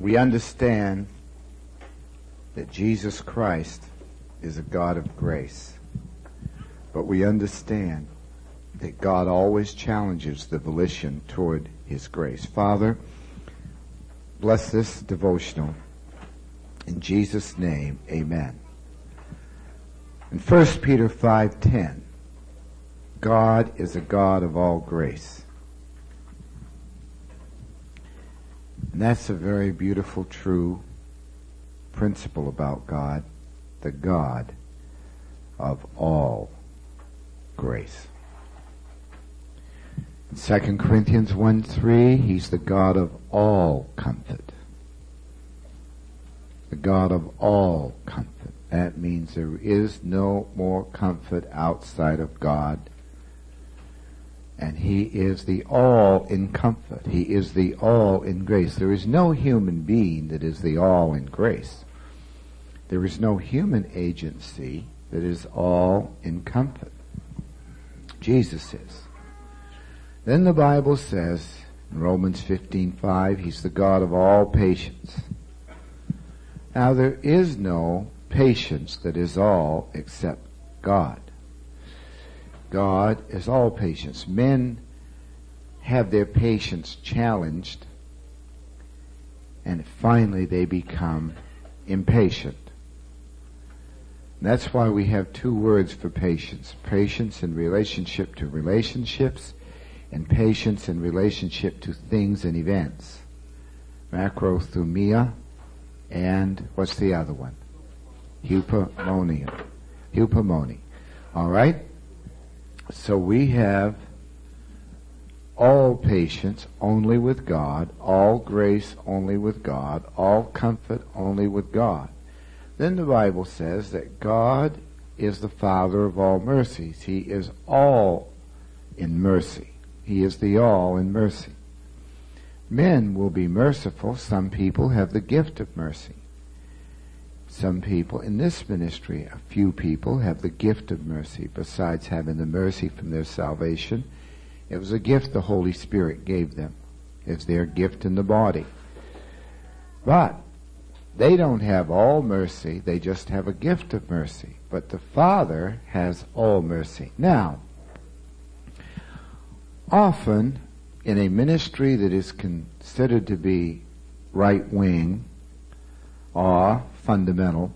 We understand that Jesus Christ is a God of grace. But we understand that God always challenges the volition toward His grace. Father, bless this devotional. In Jesus' name, amen. In 1 Peter 5:10, God is a God of all grace. And that's a very beautiful, true principle about God, the God of all grace. In 2 Corinthians 1:3, He's the God of all comfort. The God of all comfort. That means there is no more comfort outside of God. And He is the all in comfort. He is the all in grace. There is no human being that is the all in grace. There is no human agency that is all in comfort. Jesus is. Then the Bible says in Romans 15:5, He's the God of all patience. Now there is no patience that is all except God. God is all patience. Men have their patience challenged, and finally they become impatient. And that's why we have two words for patience. Patience in relationship to relationships, and patience in relationship to things and events. Macrothumia, and what's the other one? Hupomone. All right? So we have all patience only with God, all grace only with God, all comfort only with God. Then the Bible says that God is the Father of all mercies. He is all in mercy. He is the all in mercy. Men will be merciful. Some people have the gift of mercy. Some people in this ministry, a few people, have the gift of mercy. Besides having the mercy from their salvation, it was a gift the Holy Spirit gave them. It's their gift in the body. But they don't have all mercy. They just have a gift of mercy. But the Father has all mercy. Now, often in a ministry that is considered to be right-wing or fundamental,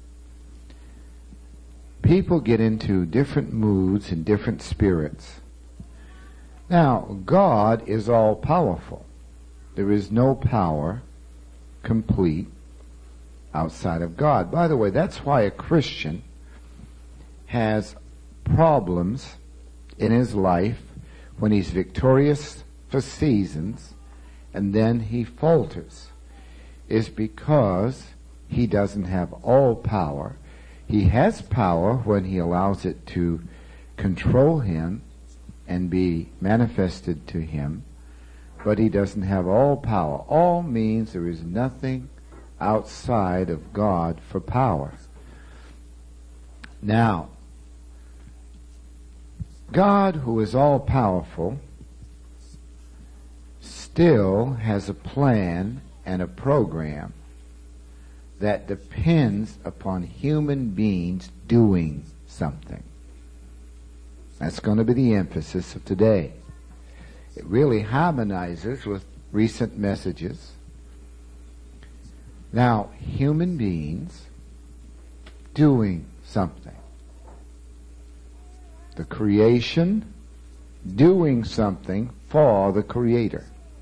people get into different moods and different spirits. Now, God is all-powerful. There is no power complete outside of God. By the way, that's why a Christian has problems in his life when he's victorious for seasons and then he falters, is because he doesn't have all power. He has power when he allows it to control him and be manifested to him, but he doesn't have all power. All means there is nothing outside of God for power. Now, God, who is all-powerful, still has a plan and a program that depends upon human beings doing something. That's going to be the emphasis of today. It really harmonizes with recent messages. Now, human beings doing something. The creation doing something for the Creator.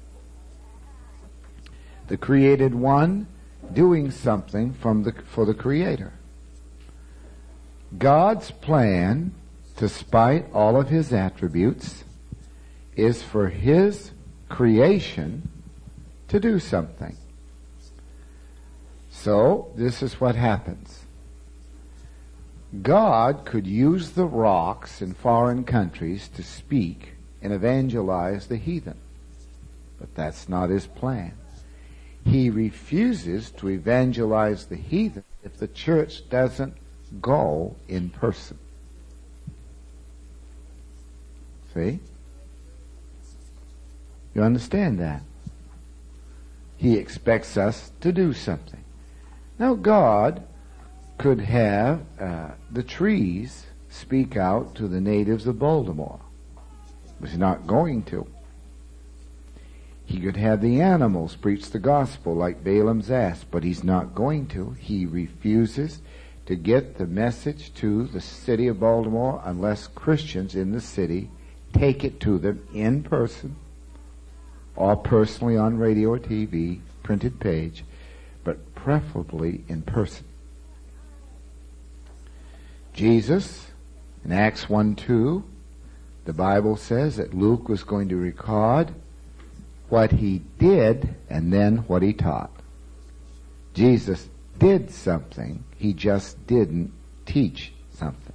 The created one doing something for the Creator. God's plan, despite all of His attributes, is for His creation to do something. So, this is what happens. God could use the rocks in foreign countries to speak and evangelize the heathen. But that's not His plan. He refuses to evangelize the heathen if the church doesn't go in person. See? You understand that? He expects us to do something. Now God could have the trees speak out to the natives of Baltimore. But he's not going to. He could have the animals preach the gospel like Balaam's ass, but he's not going to. He refuses to get the message to the city of Baltimore unless Christians in the city take it to them in person or personally on radio or TV, printed page, but preferably in person. Jesus, in Acts 1:2, the Bible says that Luke was going to record what he did and then what he taught. Jesus did something, he just didn't teach something.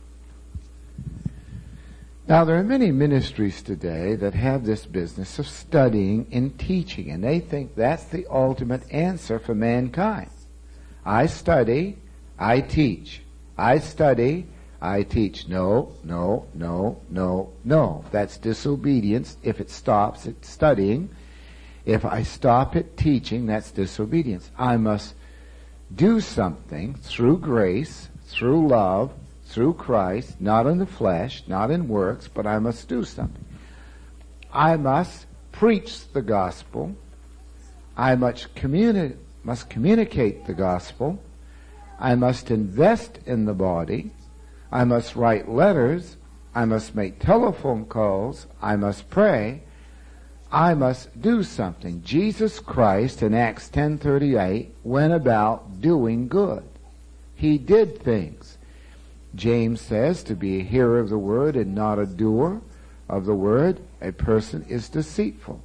Now, there are many ministries today that have this business of studying and teaching, and they think that's the ultimate answer for mankind. I study, I teach. I study, I teach. No, no, no, no, no. That's disobedience if it stops at studying. If I stop at teaching, that's disobedience. I must do something through grace, through love, through Christ, not in the flesh, not in works, but I must do something. I preach the gospel. I must communicate the gospel. I must invest in the body. I must write letters. I must make telephone calls. I must pray. I must do something. Jesus Christ in Acts 10:38 went about doing good. He did things. James says to be a hearer of the word and not a doer of the word, a person is deceitful.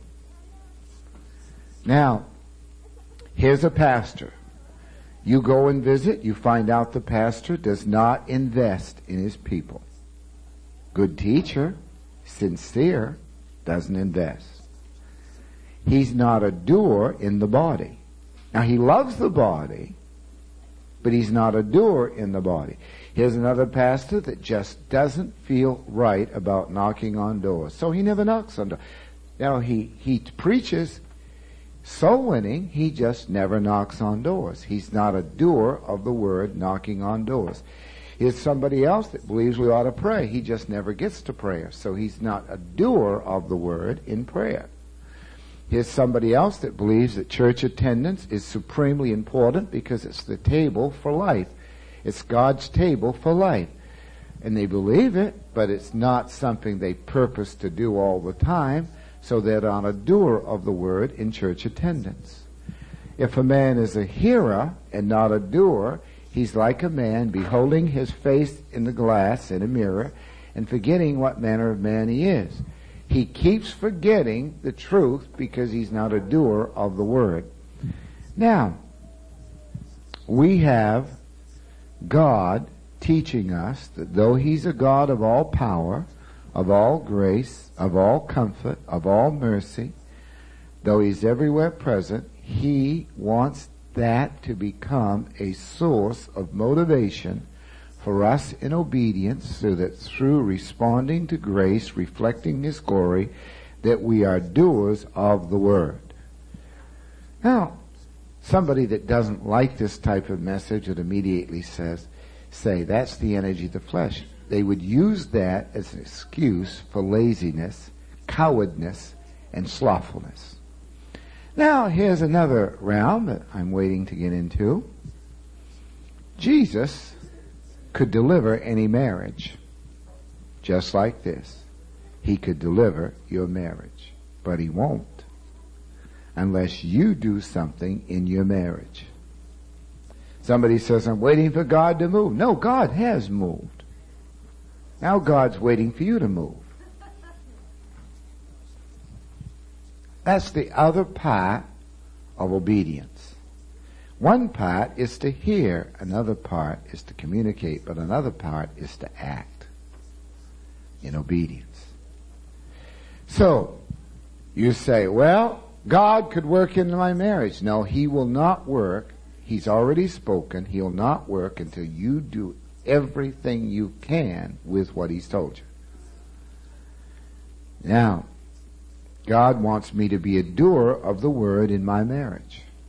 Now, here's a pastor. You go and visit, you find out the pastor does not invest in his people. Good teacher, sincere, doesn't invest. He's not a doer in the body. Now, he loves the body, but he's not a doer in the body. Here's another pastor that just doesn't feel right about knocking on doors, so he never knocks on doors. Now, he preaches soul winning, he just never knocks on doors. He's not a doer of the word, knocking on doors. Here's somebody else that believes we ought to pray. He just never gets to prayer, so he's not a doer of the word in prayer. Here's somebody else that believes that church attendance is supremely important because it's the table for life. It's God's table for life. And they believe it, but it's not something they purpose to do all the time, so they're not a doer of the word in church attendance. If a man is a hearer and not a doer, he's like a man beholding his face in the glass in a mirror and forgetting what manner of man he is. He keeps forgetting the truth because he's not a doer of the word. Now, we have God teaching us that though he's a God of all power, of all grace, of all comfort, of all mercy, though he's everywhere present, he wants that to become a source of motivation for us in obedience, so that through responding to grace, reflecting his glory, that we are doers of the word. Now, somebody that doesn't like this type of message would immediately say, that's the energy of the flesh. They would use that as an excuse for laziness, cowardness, and slothfulness. Now, here's another realm that I'm waiting to get into. Jesus could deliver any marriage, just like this. He could deliver your marriage, but he won't unless you do something in your marriage. Somebody says, I'm waiting for God to move. No, God has moved. Now God's waiting for you to move. That's the other part of obedience. One part is to hear, another part is to communicate, but another part is to act in obedience. So, you say, well, God could work in my marriage. No, he will not work. He's already spoken. He'll not work until you do everything you can with what he's told you. Now, God wants me to be a doer of the word in my marriage.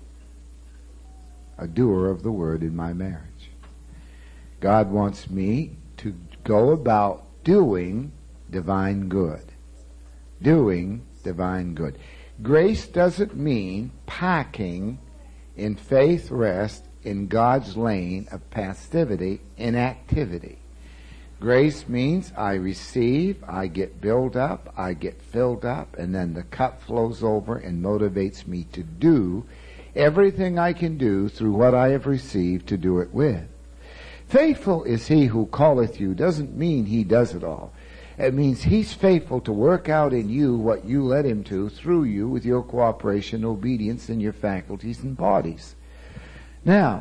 a doer of the word in my marriage. God wants me to go about doing divine good. Doing divine good. Grace doesn't mean packing in faith rest in God's lane of passivity, inactivity. Grace means I receive, I get built up, I get filled up, and then the cup flows over and motivates me to do everything I can do through what I have received to do it with. Faithful is he who calleth you doesn't mean he does it all. It means he's faithful to work out in you what you led him to through you with your cooperation, obedience, and your faculties and bodies. Now,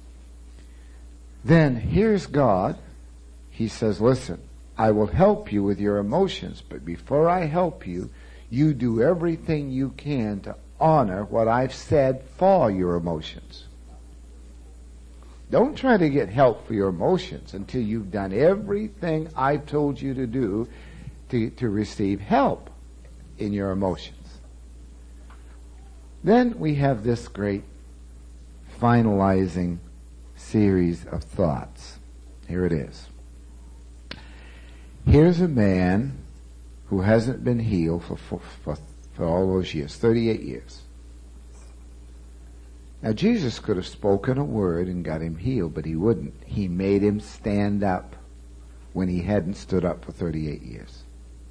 then here's God. He says, listen, I will help you with your emotions, but before I help you, you do everything you can to honor what I've said for your emotions. Don't try to get help for your emotions until you've done everything I've told you to do to receive help in your emotions. Then we have this great finalizing series of thoughts. Here it is. Here's a man who hasn't been healed for all those years, 38 years. Now, Jesus could have spoken a word and got him healed, but he wouldn't. He made him stand up when he hadn't stood up for 38 years.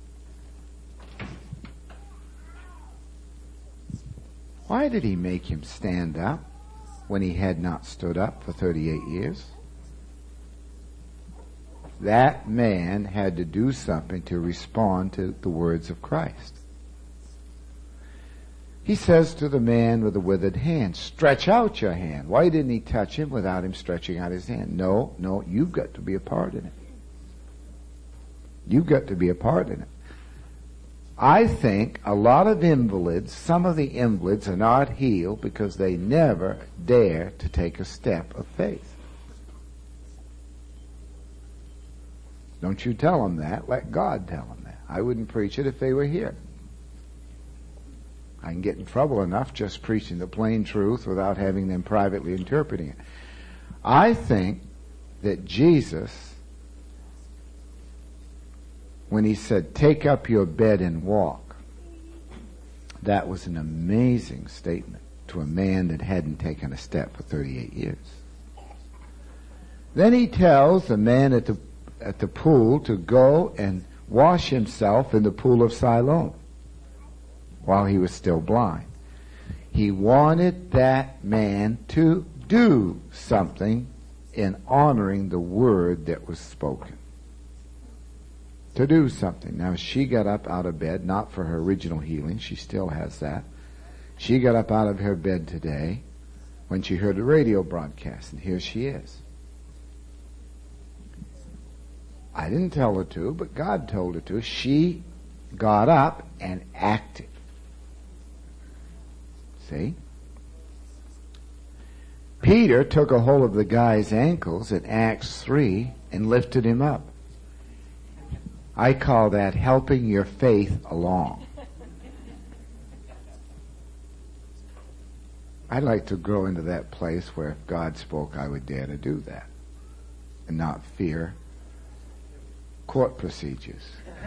Why did he make him stand up when he had not stood up for 38 years? That man had to do something to respond to the words of Christ. He says to the man with the withered hand, stretch out your hand. Why didn't he touch him without him stretching out his hand? No, you've got to be a part in it. You've got to be a part in it. I think a lot of invalids, some of the invalids are not healed because they never dare to take a step of faith. Don't you tell them that. Let God tell them that. I wouldn't preach it if they were here. I can get in trouble enough just preaching the plain truth without having them privately interpreting it. I think that Jesus, when he said, take up your bed and walk, that was an amazing statement to a man that hadn't taken a step for 38 years. Then he tells the man at the pool to go and wash himself in the pool of Siloam while he was still blind. He wanted that man to do something in honoring the word that was spoken. To do something. Now, she got up out of bed, not for her original healing. She still has that. She got up out of her bed today when she heard the radio broadcast, and here she is. I didn't tell her to, but God told her to. She got up and acted. See? Peter took a hold of the guy's ankles in Acts 3 and lifted him up. I call that helping your faith along. I'd like to grow into that place where if God spoke, I would dare to do that and not fear court procedures.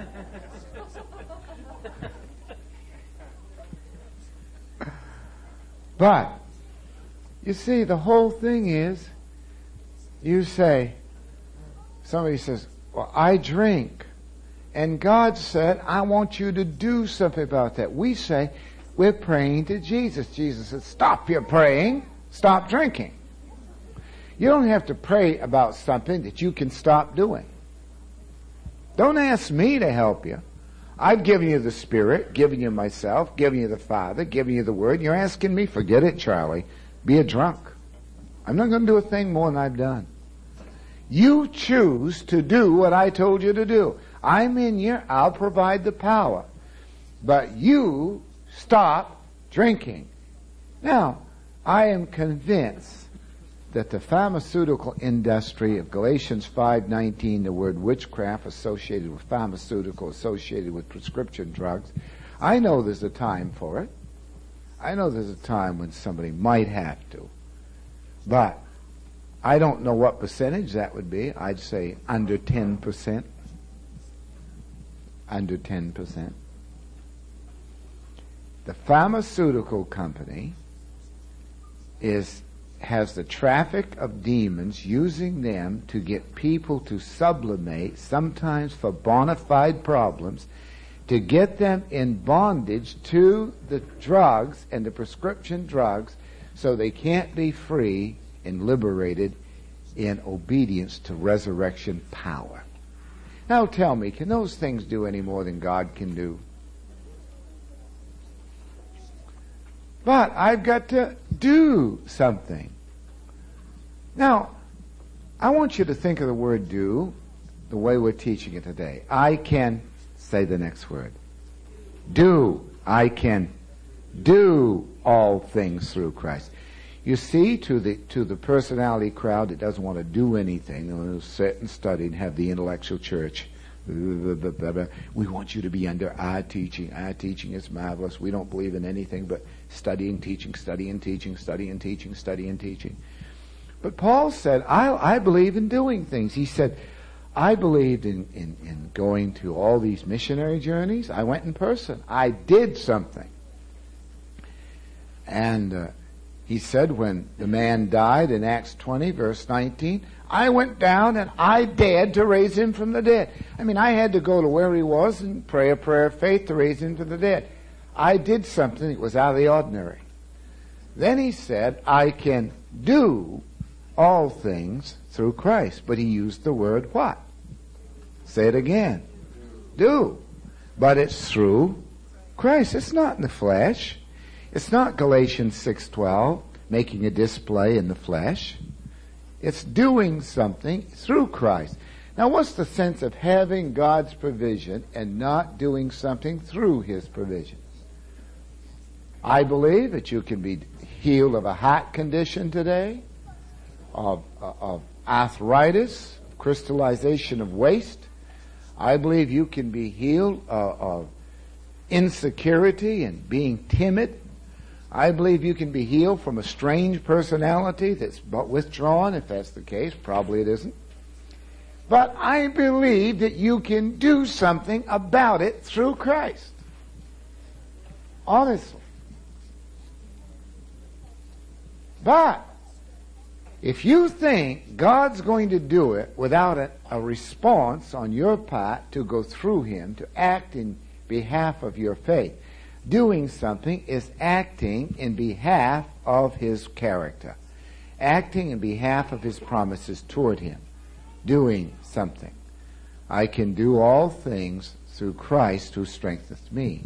But, you see, the whole thing is, you say, somebody says, well, I drink. And God said, I want you to do something about that. We say, we're praying to Jesus. Jesus said, stop your praying, stop drinking. You don't have to pray about something that you can stop doing. Don't ask me to help you. I've given you the Spirit, given you myself, given you the Father, given you the Word. You're asking me, forget it, Charlie. Be a drunk. I'm not going to do a thing more than I've done. You choose to do what I told you to do. I'm in you. I'll provide the power. But you stop drinking. Now, I am convinced that the pharmaceutical industry of Galatians 5:19, the word witchcraft associated with pharmaceutical, associated with prescription drugs, I know there's a time for it. I know there's a time when somebody might have to. But I don't know what percentage that would be. I'd say under 10%. Under 10%. The pharmaceutical company has the traffic of demons, using them to get people to sublimate, sometimes for bona fide problems, to get them in bondage to the drugs and the prescription drugs, so they can't be free and liberated in obedience to resurrection power. Now tell me, can those things do any more than God can do? But I've got to do something. Now, I want you to think of the word do the way we're teaching it today. I can, say the next word, do. I can do all things through Christ. You see, to the personality crowd that doesn't want to do anything, they'll sit and study and have the intellectual church. We want you to be under our teaching. Our teaching is marvelous. We don't believe in anything but studying, teaching, studying, teaching, studying, teaching, studying, teaching. But Paul said, I believe in doing things. He said, I believed in going to all these missionary journeys. I went in person. I did something. And he said when the man died in Acts 20, verse 19, I went down and I dared to raise him from the dead. I mean, I had to go to where he was and pray a prayer of faith to raise him from the dead. I did something that was out of the ordinary. Then he said, I can do all things through Christ. But he used the word what? Say it again. Do. But it's through Christ. It's not in the flesh. It's not Galatians 6:12, making a display in the flesh. It's doing something through Christ. Now, what's the sense of having God's provision and not doing something through His provision? I believe that you can be healed of a heart condition today, of arthritis, crystallization of waste. I believe you can be healed of insecurity and being timid. I believe you can be healed from a strange personality that's but withdrawn, if that's the case. Probably it isn't. But I believe that you can do something about it through Christ. Honestly. But if you think God's going to do it without a response on your part to go through Him, to act in behalf of your faith, doing something is acting in behalf of His character, acting in behalf of His promises toward Him, doing something. I can do all things through Christ who strengtheneth me.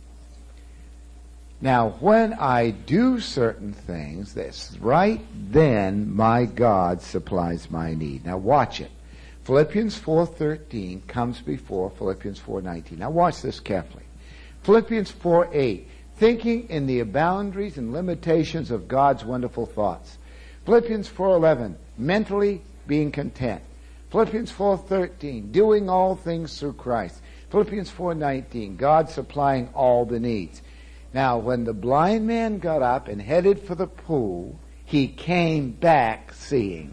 Now, when I do certain things, that's right then my God supplies my need. Now watch it. Philippians 4:13 comes before Philippians 4:19. Now watch this carefully. Philippians 4:8, thinking in the boundaries and limitations of God's wonderful thoughts. Philippians 4:11, mentally being content. Philippians 4:13, doing all things through Christ. Philippians 4:19, God supplying all the needs. Now, when the blind man got up and headed for the pool, he came back seeing.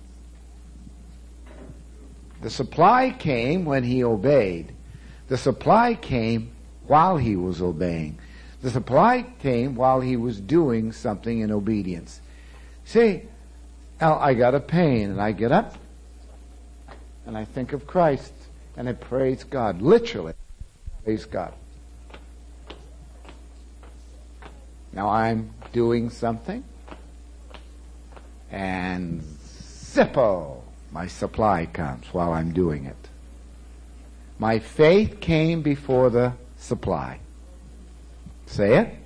The supply came when he obeyed. The supply came while he was obeying. The supply came while he was doing something in obedience. See, now I got a pain and I get up and I think of Christ and I praise God. Literally, praise God. Now I'm doing something and zippo, my supply comes while I'm doing it. My faith came before the supply. Say it.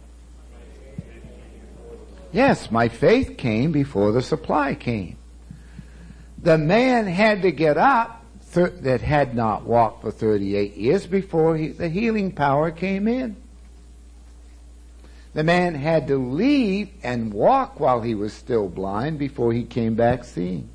Yes, my faith came before the supply came. The man had to get up that had not walked for 38 years before the healing power came in. The man had to leave and walk while he was still blind before he came back seeing.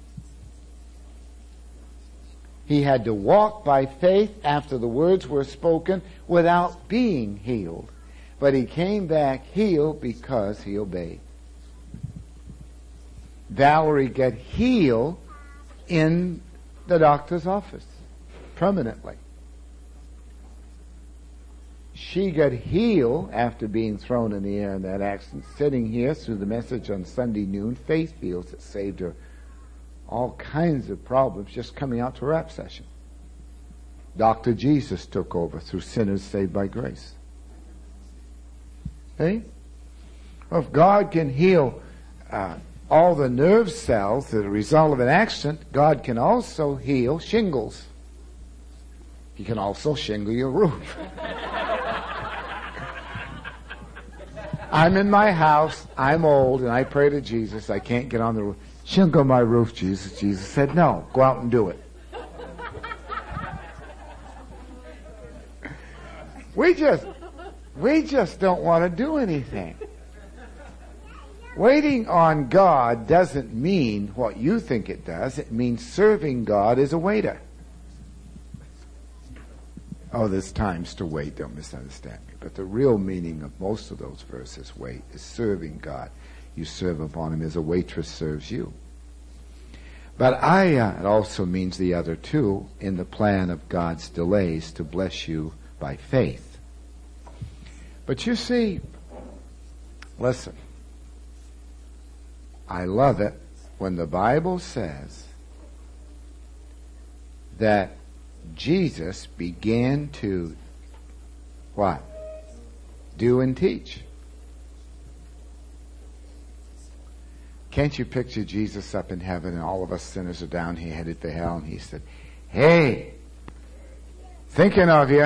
He had to walk by faith after the words were spoken without being healed. But he came back healed because he obeyed. Valerie got healed in the doctor's office permanently. She got healed after being thrown in the air in that accident, sitting here through the message on Sunday noon, faith fields that saved her all kinds of problems just coming out to rap session. Dr. Jesus took over through Sinners Saved by Grace. Hey? Well, if God can heal all the nerve cells as a result of an accident, God can also heal shingles. He can also shingle your roof. I'm in my house, I'm old, and I pray to Jesus, I can't get on the roof. Shingle my roof, Jesus. Jesus said, no, go out and do it. We just don't want to do anything. Waiting on God doesn't mean what you think it does. It means serving God as a waiter. Oh, there's times to wait, don't misunderstand me. But the real meaning of most of those verses, wait, is serving God. You serve upon Him as a waitress serves you. But it also means the other two in the plan of God's delays to bless you by faith. But you see, listen, I love it when the Bible says that Jesus began to, what? Do and teach. Can't you picture Jesus up in heaven and all of us sinners are down here headed to hell, and He said, hey, thinking of you.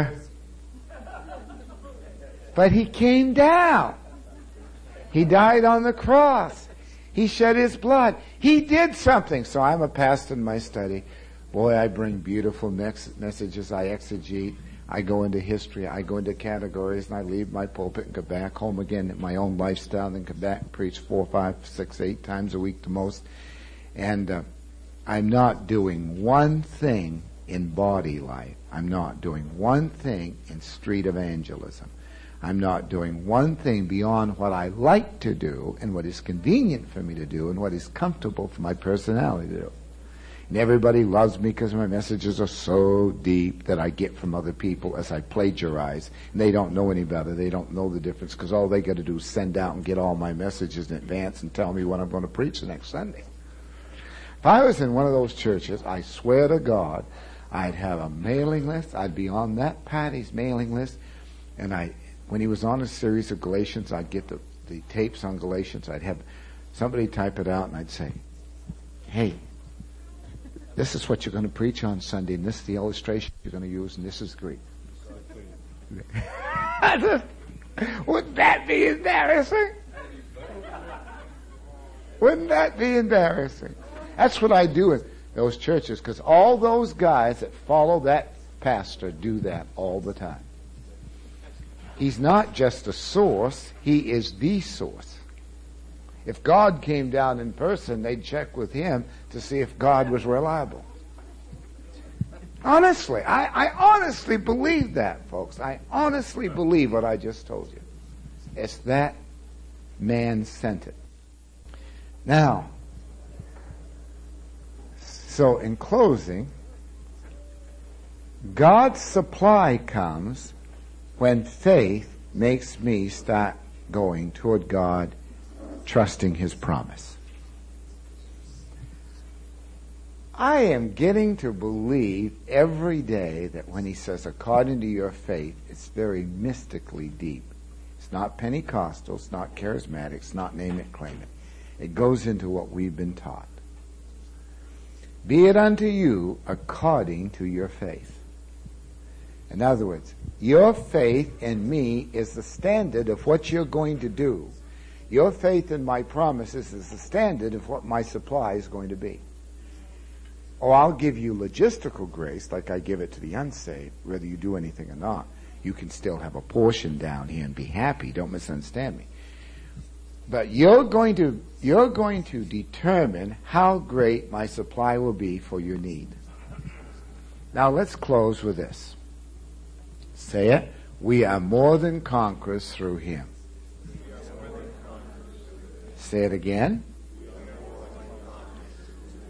But He came down. He died on the cross. He shed His blood. He did something. So I'm a pastor in my study. Boy, I bring beautiful messages. I exegete. I go into history. I go into categories, and I leave my pulpit and go back home again at my own lifestyle, and then come back and preach 4, 5, 6, 8 times a week the most. And I'm not doing one thing in body life. I'm not doing one thing in street evangelism. I'm not doing one thing beyond what I like to do and what is convenient for me to do and what is comfortable for my personality to do. And everybody loves me because my messages are so deep that I get from other people as I plagiarize. And they don't know any better. They don't know the difference because all they got to do is send out and get all my messages in advance and tell me what I'm going to preach the next Sunday. If I was in one of those churches, I swear to God, I'd have a mailing list. I'd be on that Patty's mailing list. And when he was on a series of Galatians, I'd get the tapes on Galatians. I'd have somebody type it out, and I'd say, hey, this is what you're going to preach on Sunday, and this is the illustration you're going to use, and this is Greek. Wouldn't that be embarrassing? Wouldn't that be embarrassing? That's what I do in those churches, because all those guys that follow that pastor do that all the time. He's not just a source, He is the source. If God came down in person, they'd check with Him to see if God was reliable. Honestly, I honestly believe that, folks. I honestly believe what I just told you. It's that man-centered. Now, so in closing, God's supply comes when faith makes me start going toward God, trusting His promise. I am getting to believe every day that when He says, according to your faith, it's very mystically deep. It's not Pentecostal, it's not charismatic, it's not name it, claim it. It goes into what we've been taught. Be it unto you according to your faith. In other words, your faith in me is the standard of what you're going to do. Your faith in my promises is the standard of what my supply is going to be. Or I'll give you logistical grace like I give it to the unsaved, whether you do anything or not. You can still have a portion down here and be happy. Don't misunderstand me. But you're going to determine how great my supply will be for your need. Now let's close with this. Say it. We are more than conquerors through Him. Say it again.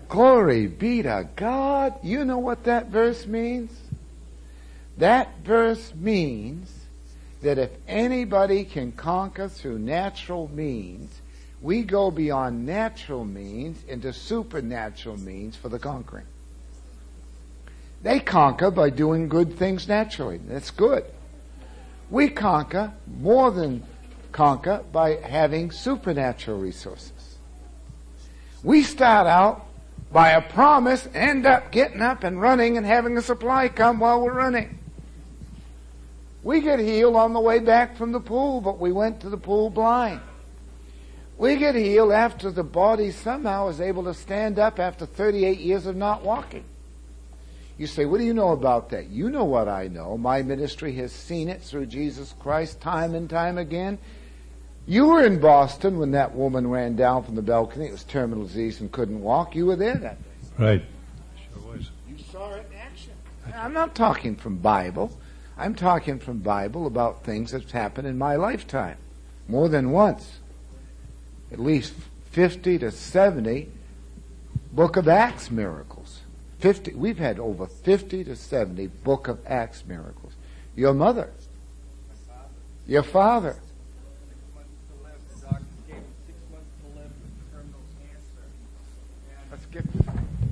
Glory be to God. You know what that verse means? That verse means that if anybody can conquer through natural means, we go beyond natural means into supernatural means for the conquering. They conquer by doing good things naturally. That's good. We conquer, more than conquer, by having supernatural resources. We start out by a promise, end up getting up and running and having a supply come while we're running. We get healed on the way back from the pool, but we went to the pool blind. We get healed after the body somehow is able to stand up after 38 years of not walking. You say, what do you know about that? You know what I know. My ministry has seen it through Jesus Christ time and time again. You were in Boston when that woman ran down from the balcony. It was terminal disease and couldn't walk. You were there that day. Right. Sure was. You saw it in action. I'm not talking from Bible. I'm talking from Bible about things that's happened in my lifetime. More than once. At least 50 to 70 Book of Acts miracles. We've had over 50 to 70 Book of Acts miracles. Your mother. Your father. 6 months to live. The doctors gave him 6 months to live with terminal cancer. Let's get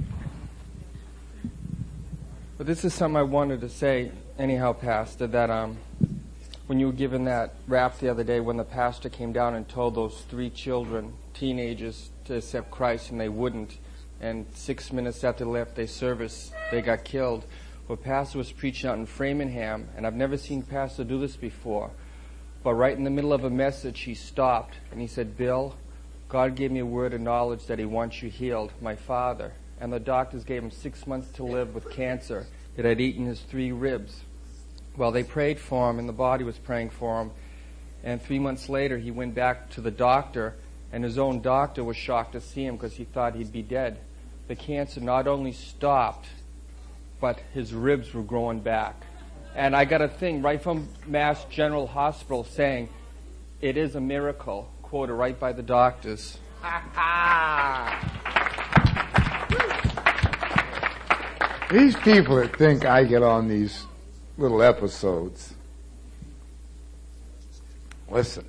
But this is something I wanted to say anyhow, Pastor, that when you were given that rap the other day, when the pastor came down and told those 3 children, teenagers, to accept Christ and they wouldn't, and 6 minutes after they left their service, they got killed. Well, Pastor was preaching out in Framingham, and I've never seen Pastor do this before, but right in the middle of a message, he stopped, and he said, Bill, God gave me a word of knowledge that he wants you healed, my father. And the doctors gave him 6 months to live with cancer. It had eaten his 3 ribs. Well, they prayed for him, and the body was praying for him. And 3 months later, he went back to the doctor, and his own doctor was shocked to see him because he thought he'd be dead. The cancer not only stopped, but his ribs were growing back. And I got a thing right from Mass General Hospital saying, it is a miracle, quoted right by the doctors. These people that think I get on these little episodes, listen,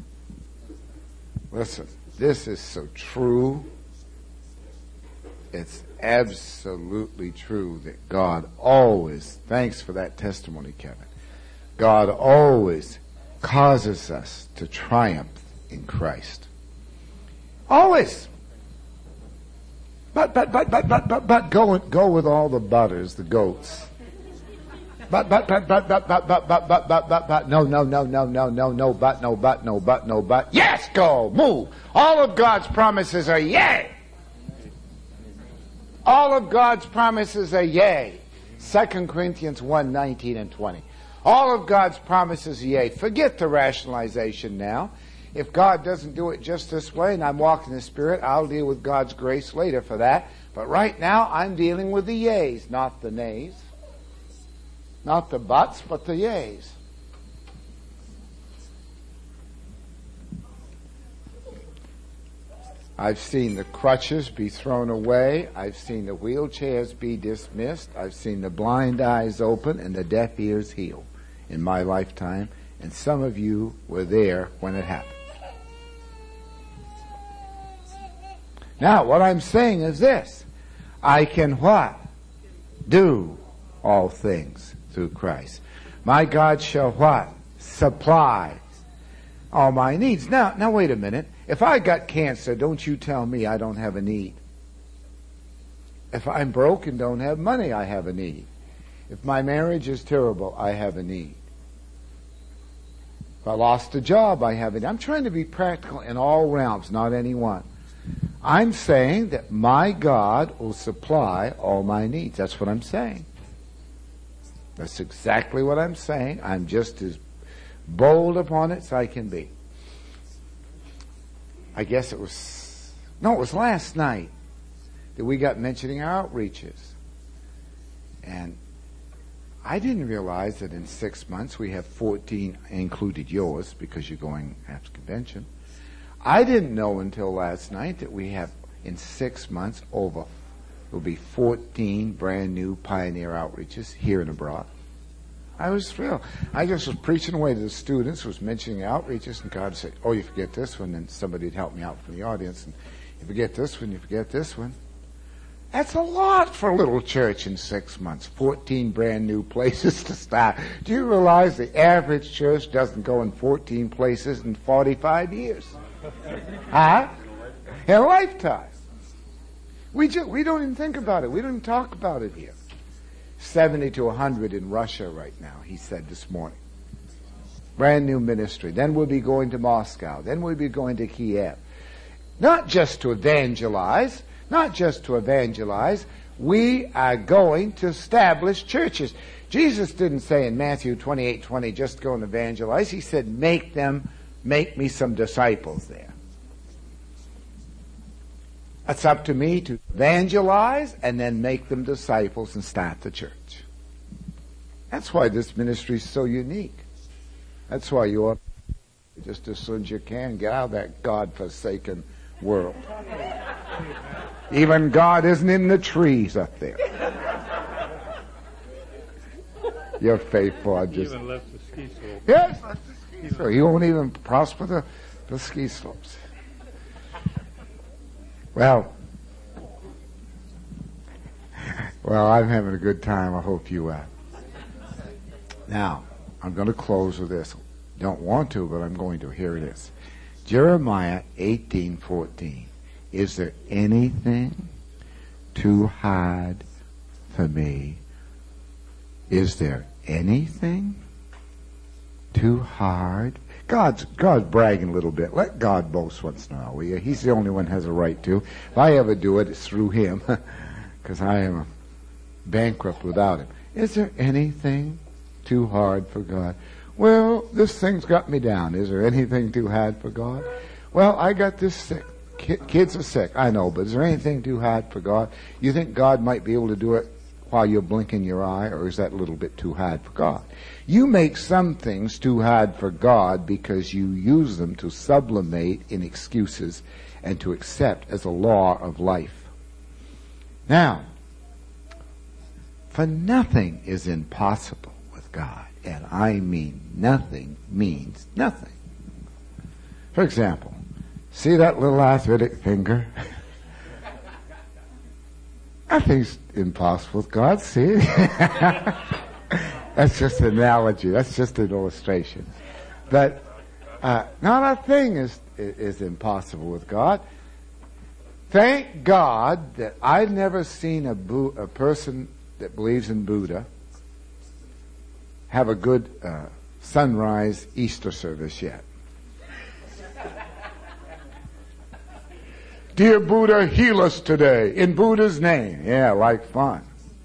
this is so true. It's absolutely true that God always, thanks for that testimony, Kevin, God always causes us to triumph in Christ. Always. But go with all the butters, the goats. But, no, but. Yes, go, move. All of God's promises are yay. All of God's promises are yea. 2 Corinthians 1, 19 and 20. All of God's promises are yea. Forget the rationalization now. If God doesn't do it just this way and I'm walking in the Spirit, I'll deal with God's grace later for that. But right now, I'm dealing with the yeas, not the nays. Not the buts, but the yeas. I've seen the crutches be thrown away. I've seen the wheelchairs be dismissed. I've seen the blind eyes open and the deaf ears healed in my lifetime. And some of you were there when it happened. Now, what I'm saying is this. I can what? Do all things through Christ. My God shall what? Supply all my needs. Now wait a minute. If I got cancer, don't you tell me I don't have a need. If I'm broke and don't have money, I have a need. If my marriage is terrible, I have a need. If I lost a job, I have a need. I'm trying to be practical in all realms, not any one. I'm saying that my God will supply all my needs. That's what I'm saying. That's exactly what I'm saying. I'm just as bold upon it as I can be. I guess it was last night that we got mentioning our outreaches. And I didn't realize that in 6 months we have 14, included yours because you're going after convention. I didn't know until last night that we have in 6 months over There'll be 14 brand new pioneer outreaches here and abroad. I was thrilled. I just was preaching away to the students, was mentioning outreaches, and God said, oh, you forget this one, and somebody would help me out from the audience, and you forget this one, you forget this one. That's a lot for a little church in 6 months. 14 brand new places to start. Do you realize the average church doesn't go in 14 places in 45 years? Huh? In a lifetime. We don't even think about it. We don't even talk about it here. 70 to 100 in Russia right now, he said this morning. Brand new ministry. Then we'll be going to Moscow. Then we'll be going to Kiev. Not just to evangelize. Not just to evangelize. We are going to establish churches. Jesus didn't say in Matthew 28:20, just go and evangelize. He said, make me some disciples there. It's up to me to evangelize and then make them disciples and start the church. That's why this ministry is so unique. That's why you ought to, just as soon as you can, get out of that God-forsaken world. Even God isn't in the trees up there. You're faithful. I just even left the ski slope. Yes, left the ski slope. He won't even prosper the ski slopes. Well, I'm having a good time. I hope you are. Now, I'm going to close with this. Don't want to, but I'm going to. Here it is. Jeremiah 18:14. Is there anything too hard for me? Is there anything too hard? God's bragging a little bit. Let God boast once in a while, will you? He's the only one who has a right to. If I ever do it, it's through him, because I am bankrupt without him. Is there anything too hard for God? Well, this thing's got me down. Is there anything too hard for God? Well, I got this sick. Kids are sick, I know, but is there anything too hard for God? You think God might be able to do it while you're blinking your eye, or is that a little bit too hard for God? You make some things too hard for God because you use them to sublimate in excuses and to accept as a law of life. Now, for nothing is impossible with God, and I mean nothing means nothing. For example, see that little arthritic finger? Nothing's impossible with God, see? That's just an analogy. That's just an illustration. But not a thing is impossible with God. Thank God that I've never seen a person that believes in Buddha have a good sunrise Easter service yet. Dear Buddha, heal us today in Buddha's name. Yeah, like fun.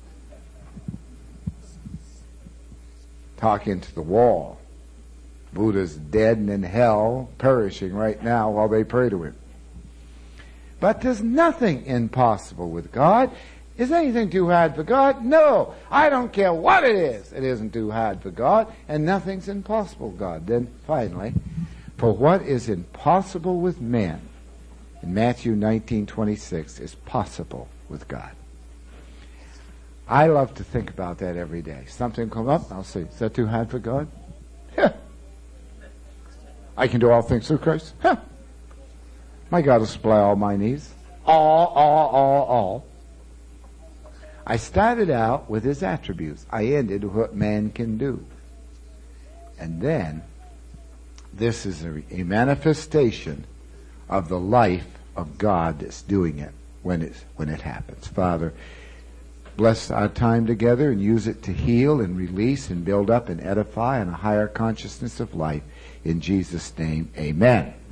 Talking to the wall. Buddha's dead and in hell, perishing right now while they pray to him. But there's nothing impossible with God. Is anything too hard for God? No. I don't care what it is. It isn't too hard for God, and nothing's impossible with God. Then finally, for what is impossible with men, in Matthew 19:26, is possible with God. I love to think about that every day. Something come up, I'll say, is that too hard for God? Yeah. I can do all things through Christ. Yeah. My God will supply all my needs. All. I started out with his attributes. I ended with what man can do. And then, this is a manifestation of the life of God that's doing it when it happens. Father, bless our time together and use it to heal and release and build up and edify in a higher consciousness of life. In Jesus' name, amen.